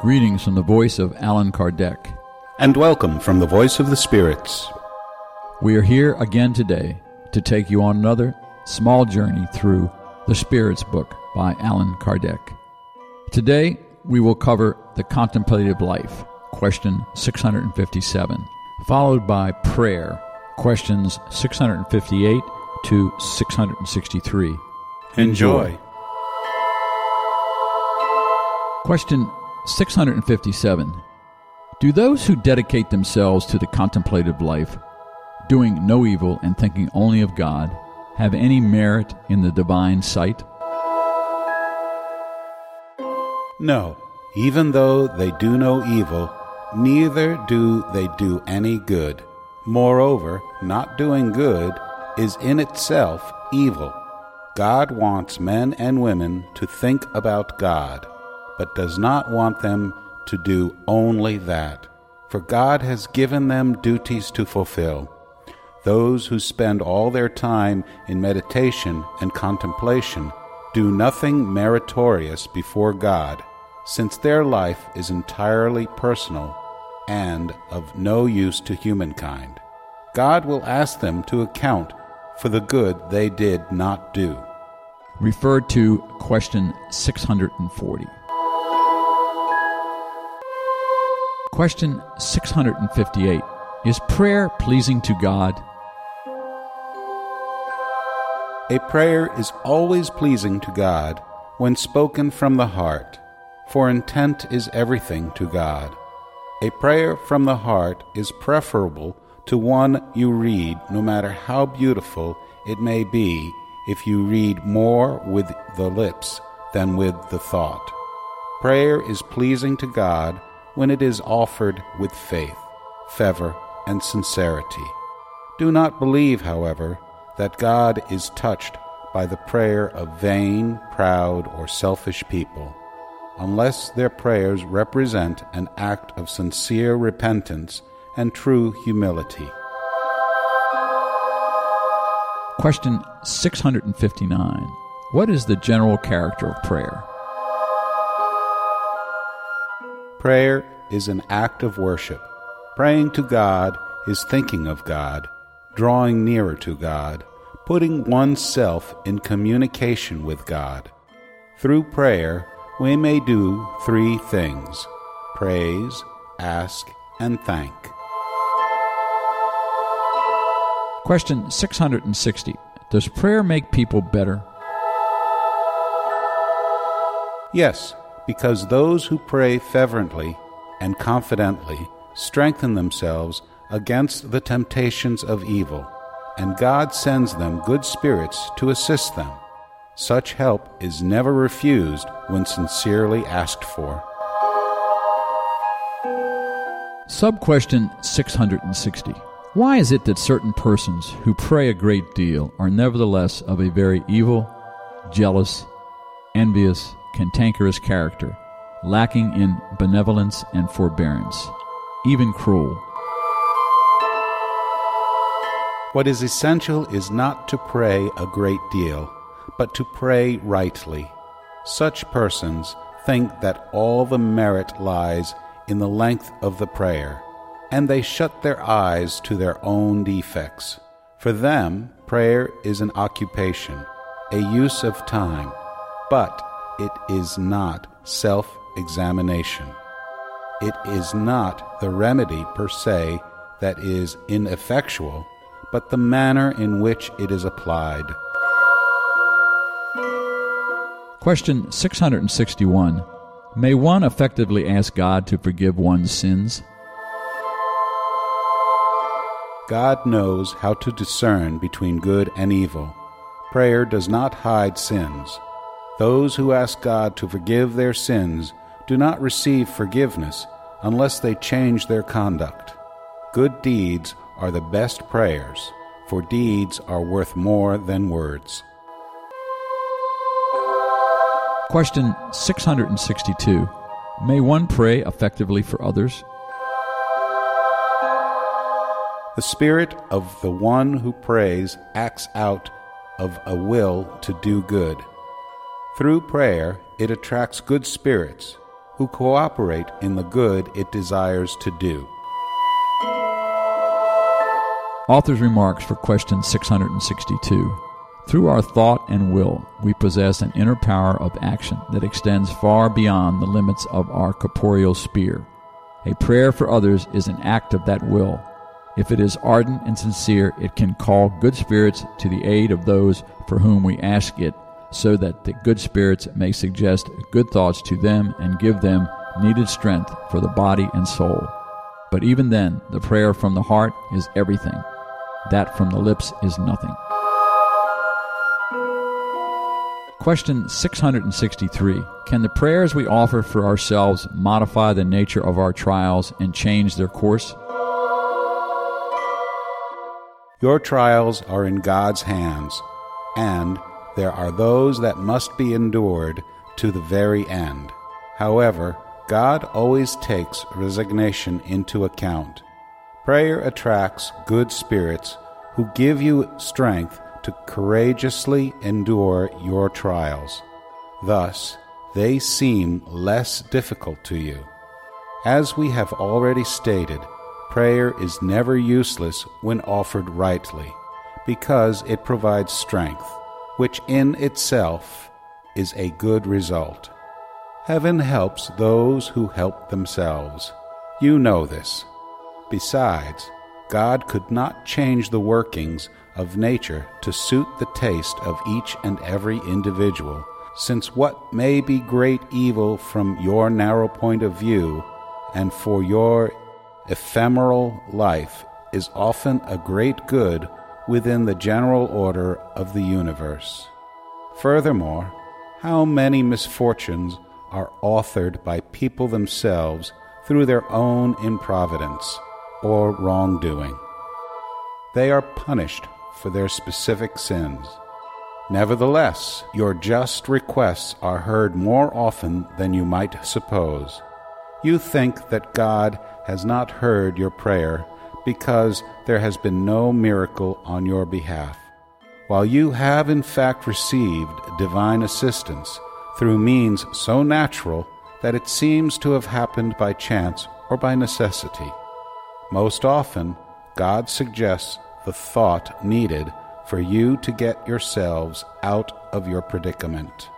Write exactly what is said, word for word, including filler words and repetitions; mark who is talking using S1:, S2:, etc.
S1: Greetings from the voice of Allan Kardec.
S2: And welcome from the voice of the spirits.
S1: We are here again today to take you on another small journey through the Spirits book by Allan Kardec. Today we will cover the contemplative life, question six hundred fifty-seven, followed by prayer, questions six hundred fifty-eight to six hundred sixty-three.
S2: Enjoy.
S1: Question six hundred fifty-seven. Do those who dedicate themselves to the contemplative life, doing no evil and thinking only of God, have any merit in the divine sight?
S2: No, even though they do no evil, neither do they do any good. Moreover, not doing good is in itself evil. God wants men and women to think about God, but does not want them to do only that, for God has given them duties to fulfill. Those who spend all their time in meditation and contemplation do nothing meritorious before God, since their life is entirely personal and of no use to humankind. God will ask them to account for the good they did not do.
S1: Refer to question six hundred forty. Question six hundred fifty-eight. Is prayer pleasing to God?
S2: A prayer is always pleasing to God when spoken from the heart, for intent is everything to God. A prayer from the heart is preferable to one you read, no matter how beautiful it may be, if you read more with the lips than with the thought. Prayer is pleasing to God when it is offered with faith, fervor, and sincerity. Do not believe, however, that God is touched by the prayer of vain, proud, or selfish people, unless their prayers represent an act of sincere repentance and true humility.
S1: Question six hundred fifty-nine. What is the general character of prayer?
S2: Prayer is an act of worship. Praying to God is thinking of God, drawing nearer to God, putting oneself in communication with God. Through prayer, we may do three things: praise, ask, and thank.
S1: Question six hundred sixty. Does prayer make people better?
S2: Yes, because those who pray fervently and confidently strengthen themselves against the temptations of evil, and God sends them good spirits to assist them. Such help is never refused when sincerely asked for.
S1: Sub-question six hundred sixty. Why is it that certain persons who pray a great deal are nevertheless of a very evil, jealous, envious, cantankerous character, lacking in benevolence and forbearance, even cruel?
S2: What is essential is not to pray a great deal, but to pray rightly. Such persons think that all the merit lies in the length of the prayer, and they shut their eyes to their own defects. For them, prayer is an occupation, a use of time, but it is not self-examination. It is not the remedy per se that is ineffectual, but the manner in which it is applied.
S1: Question six hundred sixty-one. May one effectively ask God to forgive one's sins?
S2: God knows how to discern between good and evil. Prayer does not hide sins. Those who ask God to forgive their sins do not receive forgiveness unless they change their conduct. Good deeds are the best prayers, for deeds are worth more than words.
S1: Question six hundred sixty-two. May one pray effectively for others?
S2: The spirit of the one who prays acts out of a will to do good. Through prayer, it attracts good spirits, who cooperate in the good it desires to do.
S1: Author's remarks for question six hundred sixty-two. Through our thought and will, we possess an inner power of action that extends far beyond the limits of our corporeal sphere. A prayer for others is an act of that will. If it is ardent and sincere, it can call good spirits to the aid of those for whom we ask it, so that the good spirits may suggest good thoughts to them and give them needed strength for the body and soul. But even then, the prayer from the heart is everything. That from the lips is nothing. Question six hundred sixty-three. Can the prayers we offer for ourselves modify the nature of our trials and change their course?
S2: Your trials are in God's hands, and there are those that must be endured to the very end. However, God always takes resignation into account. Prayer attracts good spirits who give you strength to courageously endure your trials. Thus, they seem less difficult to you. As we have already stated, prayer is never useless when offered rightly, because it provides strength, which in itself is a good result. Heaven helps those who help themselves. You know this. Besides, God could not change the workings of nature to suit the taste of each and every individual, since what may be great evil from your narrow point of view and for your ephemeral life is often a great good within the general order of the universe. Furthermore, how many misfortunes are authored by people themselves through their own improvidence or wrongdoing. They are punished for their specific sins. Nevertheless, your just requests are heard more often than you might suppose. You think that God has not heard your prayer because there has been no miracle on your behalf, while you have in fact received divine assistance through means so natural that it seems to have happened by chance or by necessity. Most often, God suggests the thought needed for you to get yourselves out of your predicament.